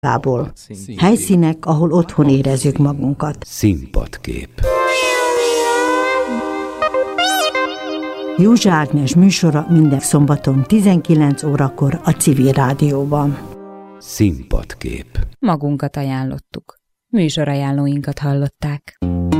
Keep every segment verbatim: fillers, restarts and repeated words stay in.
Gábor. Helyszínek, ahol otthon érezzük magunkat. Színpadkép. Józsa Ágnes műsora minden szombaton tizenkilenc órakor a Civil Rádióban. Színpadkép. Magunkat ajánlottuk. Műsorajánlóinkat hallották.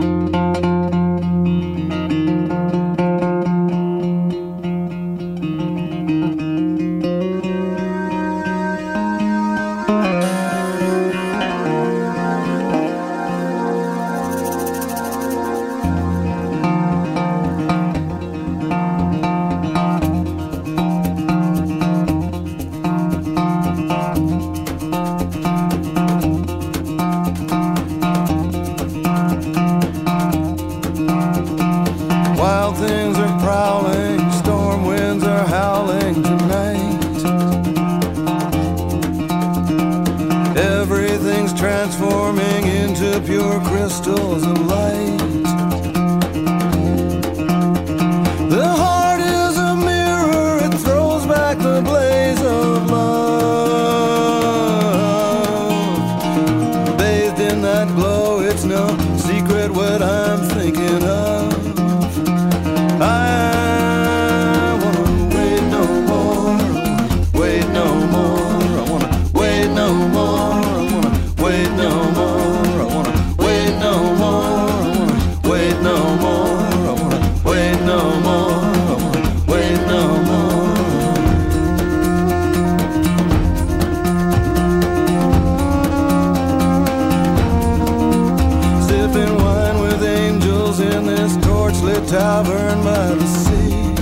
Tavern by the sea.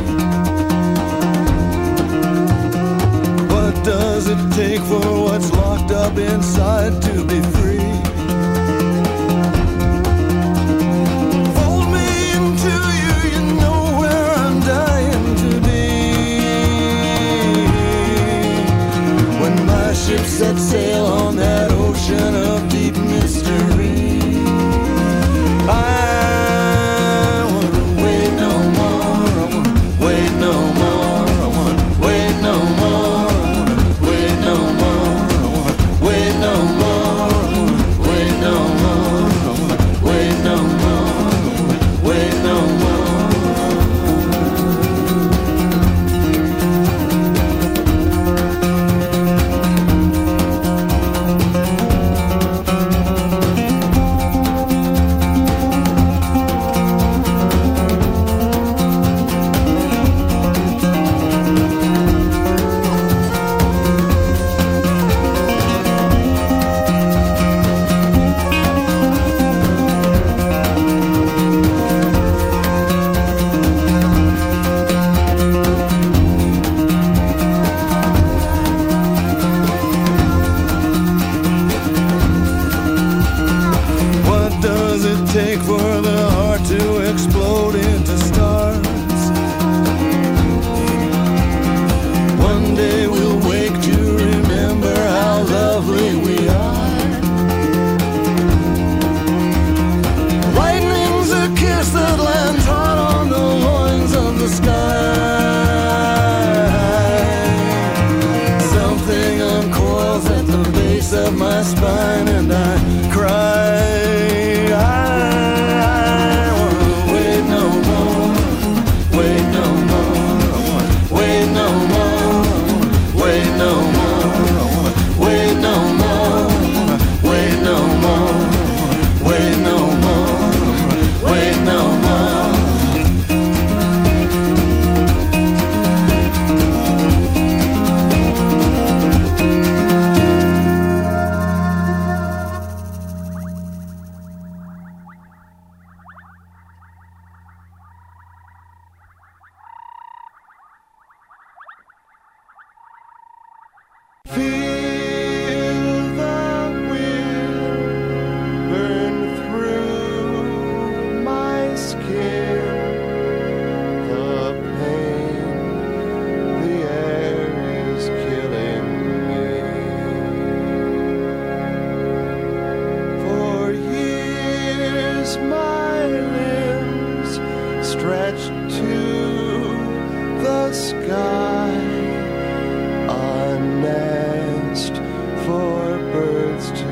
What does it take for what's locked up inside to be free? Fold me into you, you know where I'm dying to be. When my ship sets sail on that ocean of deep mystery, I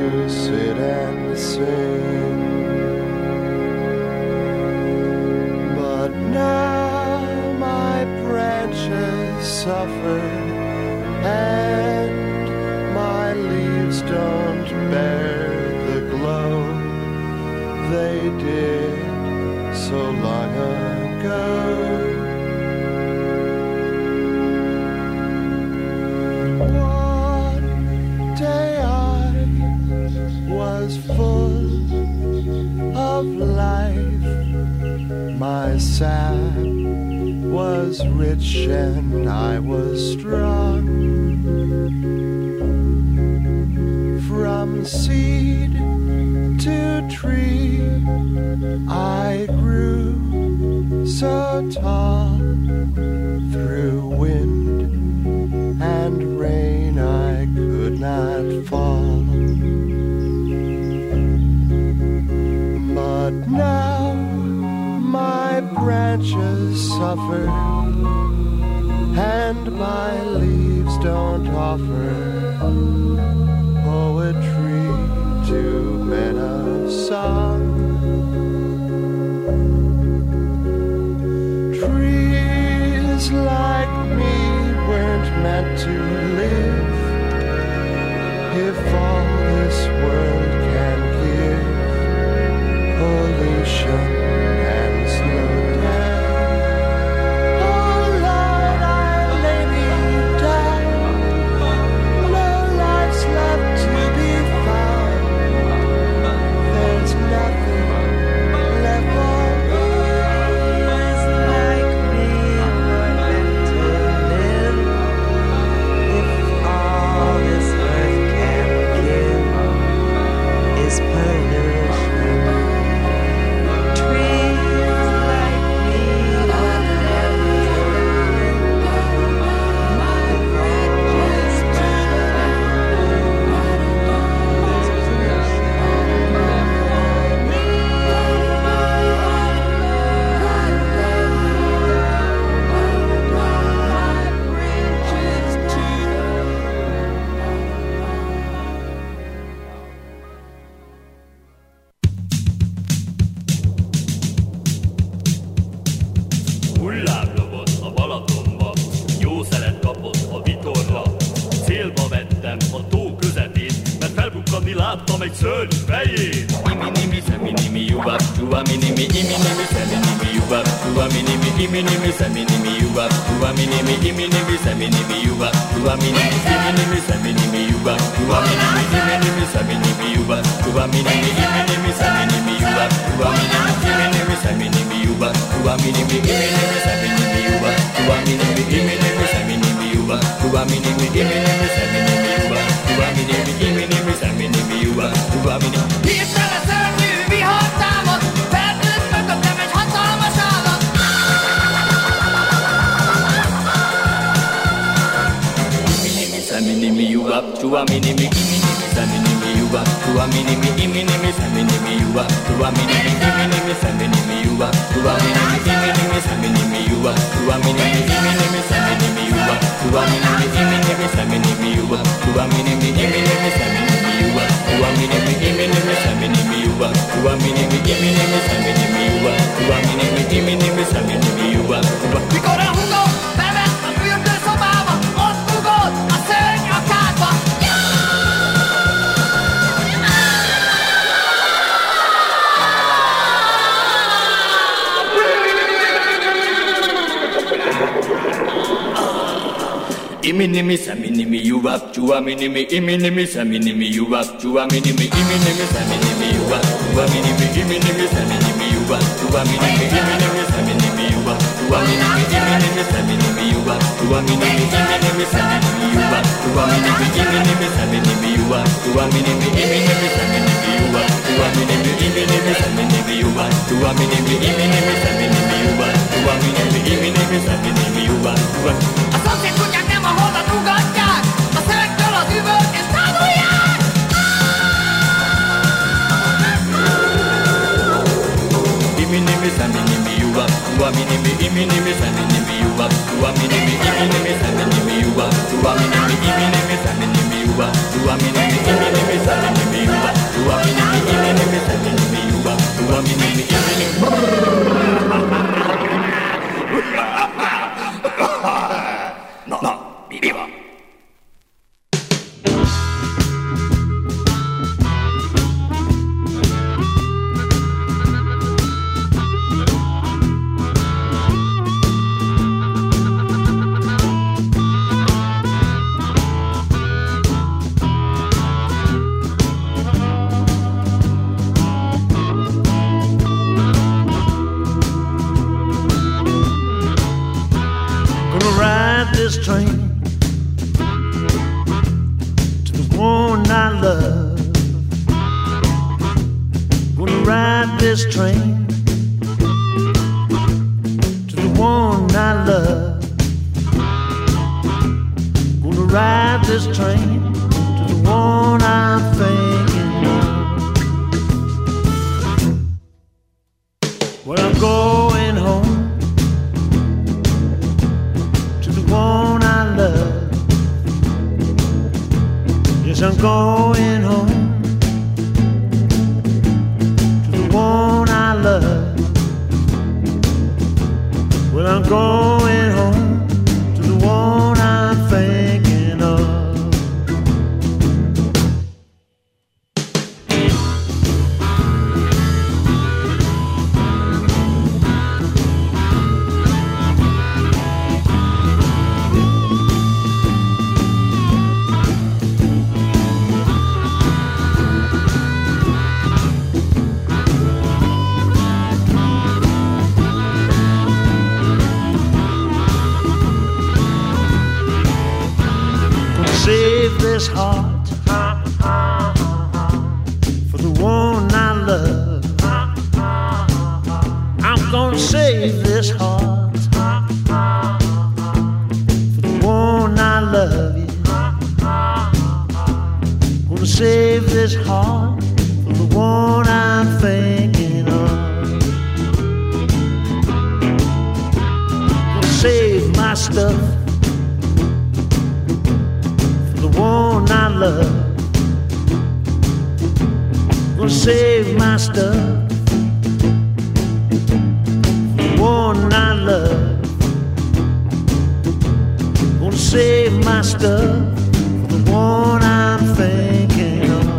to sit and sing. But now my branches suffer and my leaves don't bear the glow they did so long ago. One day I was full of life, my sap was rich and I was strong. From seed to tree I grew so tall. Through wind and rain I could not fall. But now my branches suffer and my leaves don't offer poetry to men of song. Trees like me weren't meant to live. If all this world can give pollution and slow down, oh Lord, I lay me down. No life's left to be found. There's nothing left for Trees like me were meant to live. If all this earth can give is pollution, trees like me were meant to live. My branches Hullám lobott a Balatonba, jó szelet kapott a vitorla. Célba vettem a tó közepén, mert felbukkanni láttam egy szörny fejét. Imi-nimi, szemi-nimi, jubab, tuva-mi-nimi, imi-nimi, szemi-nimi, jubab, tuva-mi-nimi, imi-nimi, szemi-nimi, jubab, tuva-mi-nimi, imi-nimi, szemi-nimi, jubab, tuva-mi-nimi, imi-nimi, szemi-nimi, jubab, tuva-mi-nimi, imi-nimi, szemi-nimi, jubab, tuva-mi-nimi, imi-nimi, szemi-nimi, jubab, tuva-mi-nimi, imi-nimi, szemi-nimi, jubab, tuva-mi-nimi, imi-nimi, szemi-nimi, jubab, tuva-mi-nimi, imi-nimi, szemi-nimi, jubab, tuva-mi-nimi, imi-nimi, szemi-nimi, jubab, tuva-mi-nimi, imi-nimi, szemi-nimi, jubab, tuva-mi-nimi. Hirtelen szörnyű vihar támad, felnőtt mögöttem egy hatalmas állat. Imi-nimi, szemi-nimi, jubab, tuva-mi-nimi, imi-nimi, szemi-nimi, jubab, tuva-mi-nimi, imi-nimi, szemi-nimi, jubab, tuva-mi-nimi, imi-nimi, szemi-nimi, jubab, tuva-mi-nimi, imi-nimi, szemi-nimi, jubab, tuva-mi-nimi, imi-nimi, szemi-nimi, jubab, tuva-mi-nimi, imi-nimi, szemi-nimi, jubab, tuva-mi-nimi, imi-nimi, szemi-nimi, jubab, tuva-mi-nimi, imi-nimi, szemi-nimi, jubab, tuva-mi-nimi, imi-nimi, szemi-nimi, jubab, tuva-mi-nimi, imi-nimi, szemi-nimi, jubab, tuva- Mikor a húgom bement a fürdőszobába, ott rugott a szörny a kádba. Imi-nimi, szemi-nimi, jubab, tuva-mi-nimi, imi-nimi, szemi-nimi, jubab, tuva-mi-nimi, imi-nimi, szemi-nimi, jubab, tuva-mi-nimi, imi-nimi, szemi-nimi, jubab, tuva-mi-nimi, imi-nimi, szemi-nimi, jubab, tuva-mi-nimi, imi-nimi, szemi-nimi, jubab, tuva-mi-nimi, imi-nimi, szemi-nimi, jubab, tuva-mi-nimi, imi-nimi, szemi-nimi, jubab, tuva-mi-nimi, imi-nimi, szemi-nimi, jubab, tuva-mi-nimi, imi-nimi, szemi-nimi, jubab, tuva-mi-nimi, imi-nimi, szemi-nimi, jubab, tuva-mi-nimi, imi-nimi, szemi-nimi, jubab, tuva- A szomszéd kutyák nem a holdat ugatják, a szörnytől az üvöltést tanulják. Imi-nimi, szemi-nimi, jubab, tuva-mi-nimi, imi-nimi, szemi-nimi, jubab, tuva-mi-nimi, imi-nimi, szemi-nimi, jubab, tuva-mi-nimi, imi-nimi, szemi-nimi, jubab, tuva-mi-nimi, imi-nimi, szemi-nimi, jubab, this train to the one I love. Gonna ride this train to the one I love. Gonna ride this train to the one I'm thinking of. Well, I'm going home to the one I love. Yes, I'm going home to the one I love. Well, I'm going home to the one I'm thinking of. Save this heart for the one I love. I'm gonna save this heart for the one I love. Yeah. Gonna save this heart for the one I'm thinking of. Gonna save my stuff, the one I love. Gonna save my stuff, the one I love. Gonna save my stuff, the one I'm thinking of.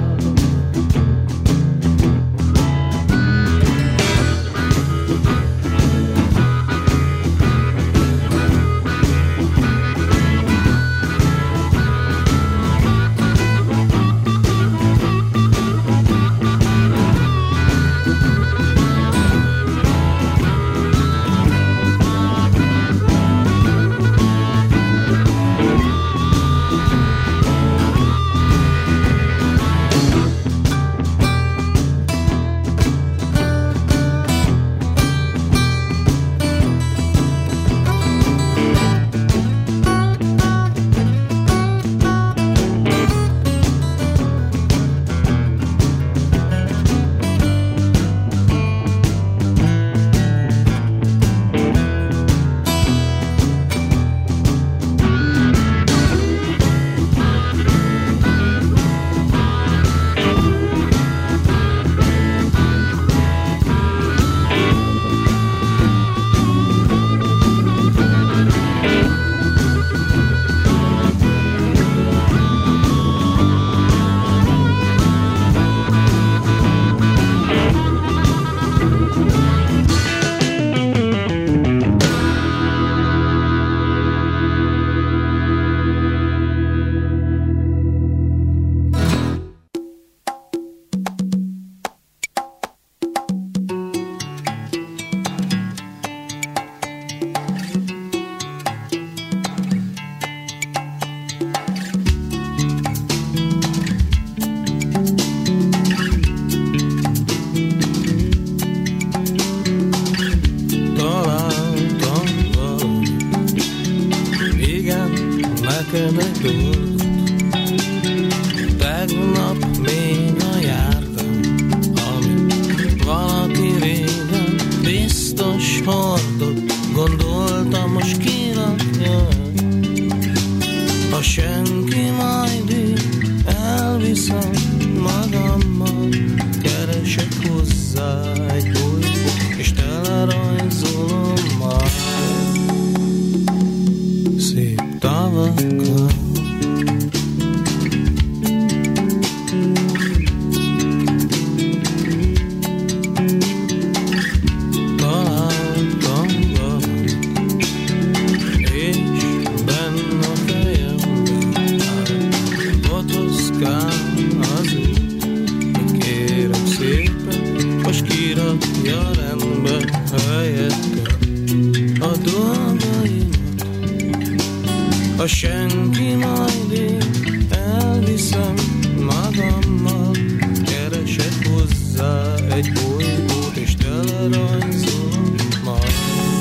senki majd én elviszem magammal, keresek hozzá egy bolygót, és telerajzolom majd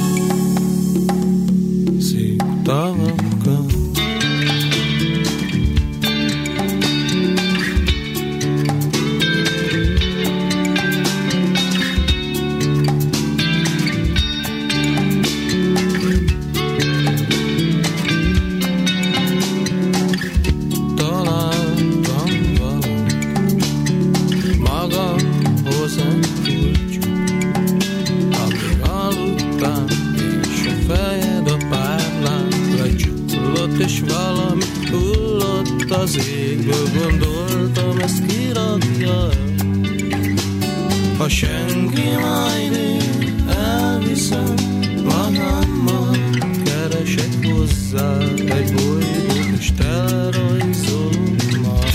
szép tavakkal. És valami hullott az égből, gondoltam, ezt kirakja. Ha senki, majd én elviszem magammal, keresek hozzá egy bolygót, és telerajzolom majd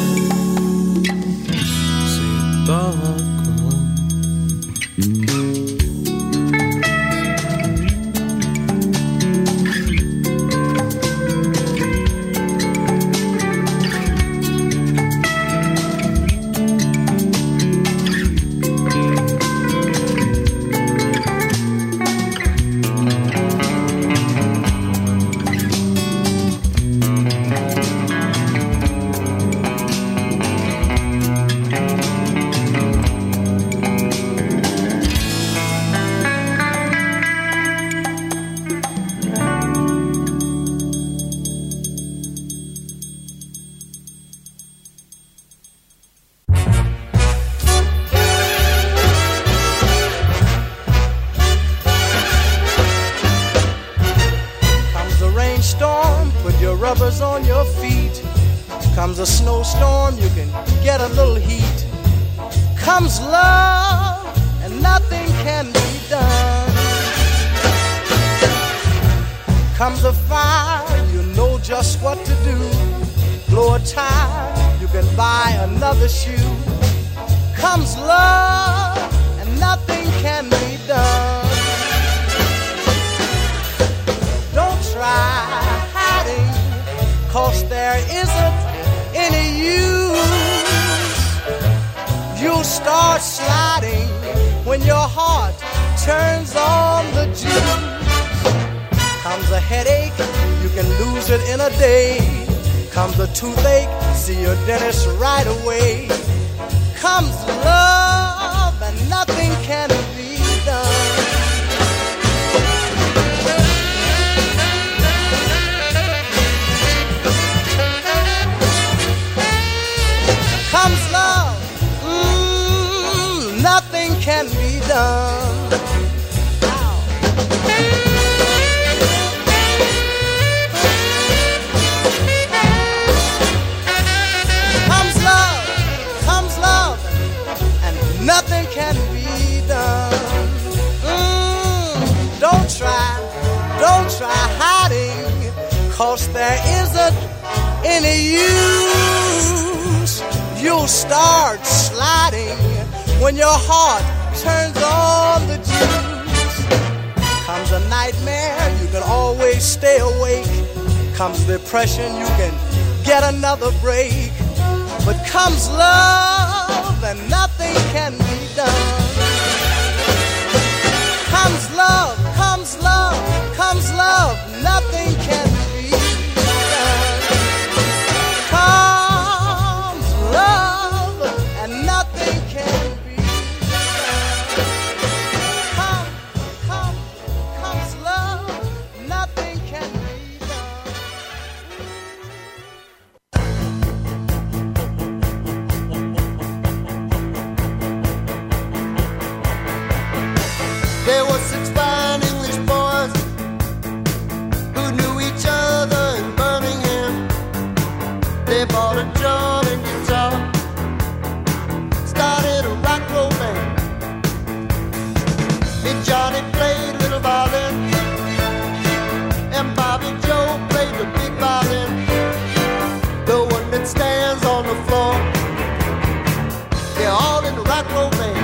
szép tavakkal. Comes a snowstorm, you can get a little heat. Comes love, and nothing can be done. Comes a fire, you know just what to do. Blow a tire, you can buy another shoe. Comes love, and nothing can be done. Don't try hiding, 'cause there isn't any use. You'll start sliding when your heart turns on the juice. Comes a headache, you can lose it in a day. Comes a toothache, see your dentist right away. Comes love, and nothing can be done. Comes love, mm, nothing can be done. Comes love, comes love, and nothing can be done. Mm, don't try, don't try hiding, 'cause there isn't any use. You'll start sliding when your heart turns on the juice. Comes a nightmare, you can always stay awake. Comes depression, you can get another break. But comes love, and nothing can be done. Comes love, comes love, comes love, nothing can be done. Comes love, and nothing can be done. Come, come, comes love, nothing can be done. There were six fine English boys who knew each other in Birmingham. They bought a drum and guitar, started a rock roll band. Big Johnny played little violin, and Bobby Joe played the big violin, the one that stands on the floor. They're all in the rock roll band.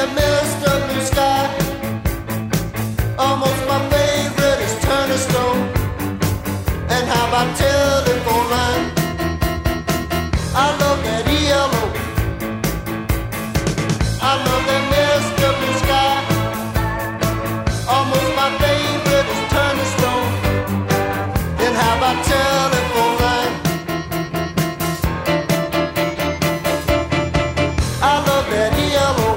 that Mister Blue Sky. Almost my favorite is Turn to Stone. And how about telephone line? I love that E L O. I love that Mister Blue Sky. Almost my favorite is Turn to Stone. And how about telephone line? I love that E L O.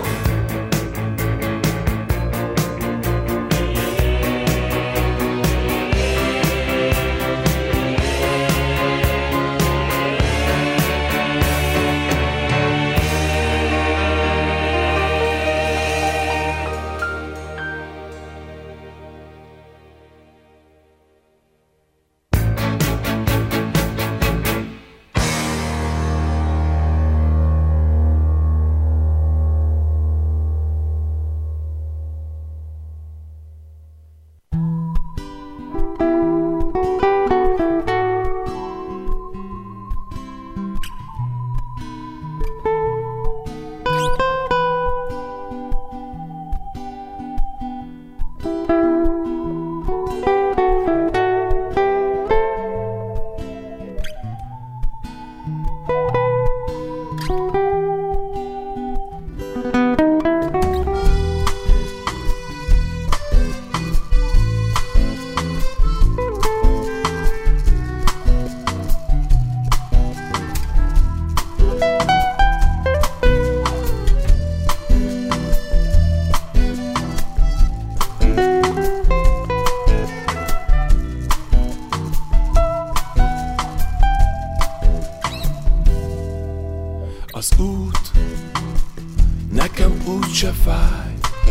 Az út nekem úgyse fáj.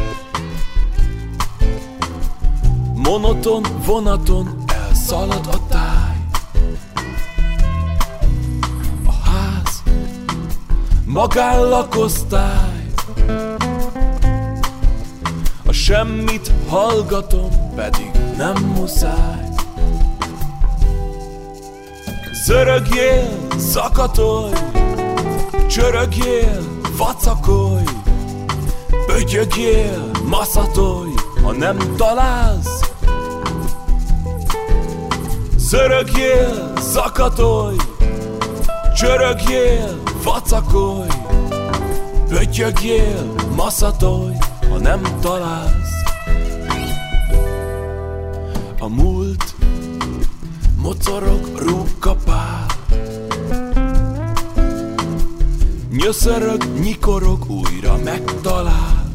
Monoton vonaton elszalad a táj. A ház magánlakosztály. A semmit hallgatom, pedig nem muszáj. Zörögjél, zakatolj, csörögjél, vacakolj, pötyögjél, maszatolj, ha nem találsz. Zörögjél, zakatolj, csörögjél, vacakolj, pötyögjél, maszatolj, ha nem találsz. A múlt mocorog, rúgkapál, nyöszörög, nyikorog, újra megtalál.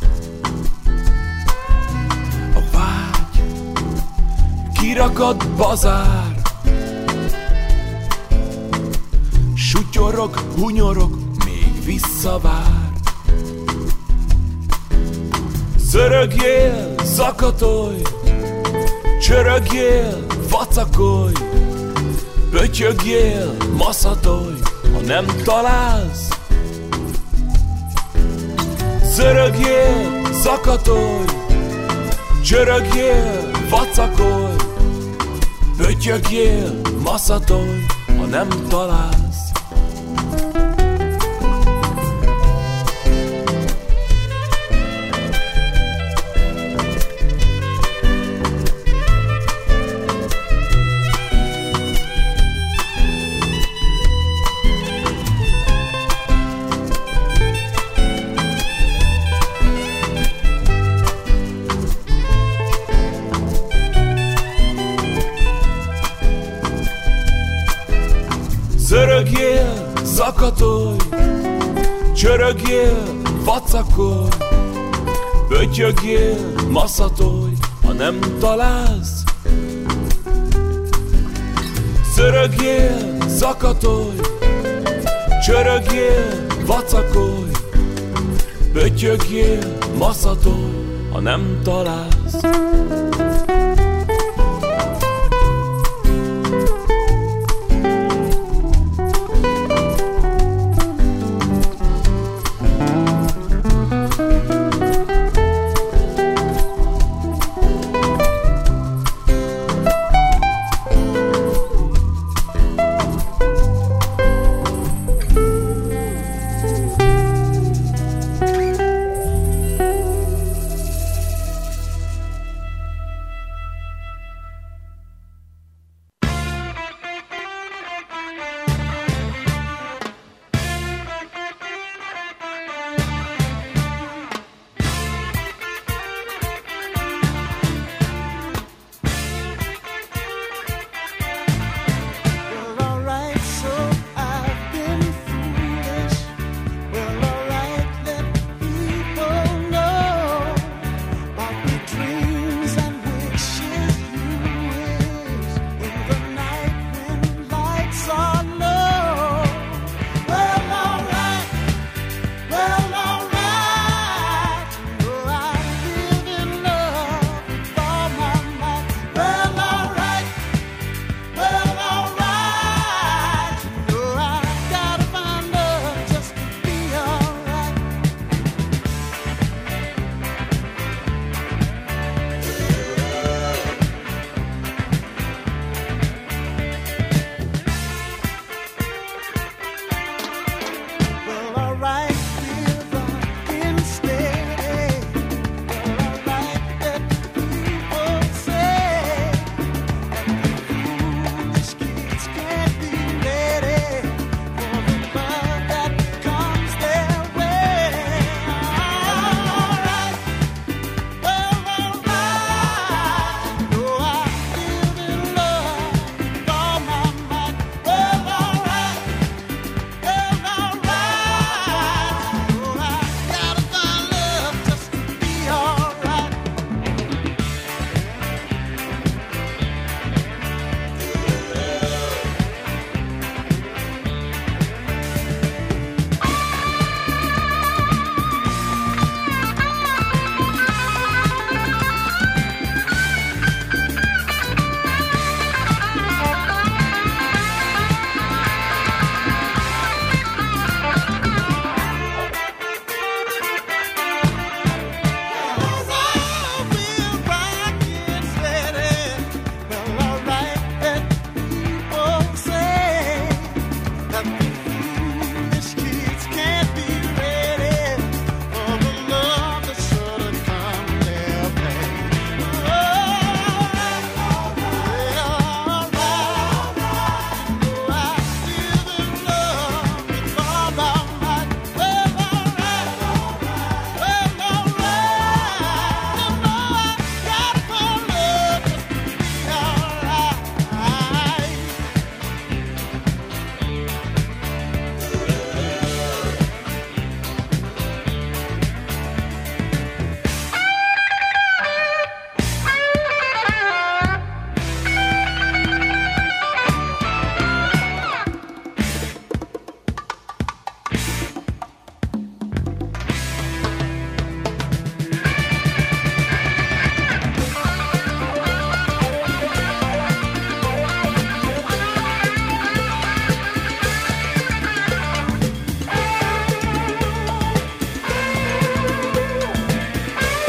A vágy kirakad bazár, sutyorog, hunyorog, még visszavár. Zörögjél, zakatolj, csörögjél, vacakolj, pötyögjél, maszatolj, ha nem találsz. Zörögjél, zakatolj, csörögjél, vacakolj, pötyögjél, maszatolj, ha nem találsz. Zörögjél, zakatolj, csörögjél, vacakolj, pötyögjél, maszatolj, ha nem találsz. Zörögjél, zakatolj, csörögjél, vacakolj, pötyögjél, maszatolj, ha nem találsz.